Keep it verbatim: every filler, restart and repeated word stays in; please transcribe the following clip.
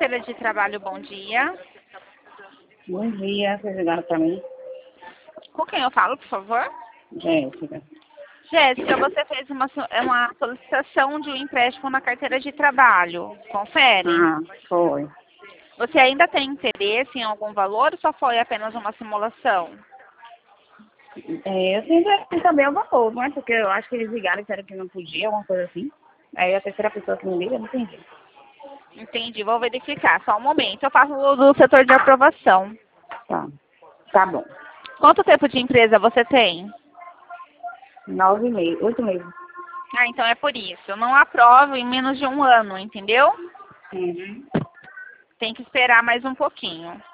carteira de trabalho, bom dia. Bom dia, vocês ligaram pra mim? Com quem eu falo, por favor? Jéssica. Jéssica, você fez uma, so- é uma solicitação de um empréstimo na carteira de trabalho. Confere. Ah, foi. Você ainda tem interesse em algum valor ou só foi apenas uma simulação? É, eu sempre quis saber o valor, né? Porque eu acho que eles ligaram e disseram que não podia, alguma coisa assim. Aí a terceira pessoa que me liga, eu não entendi. Entendi, vou verificar. Só um momento. Eu faço o do setor de aprovação. Tá. Tá bom. Quanto tempo de empresa você tem? Nove meses, oito meses. Ah, então é por isso. Eu não aprovo em menos de um ano, entendeu? Uhum. Tem que esperar mais um pouquinho.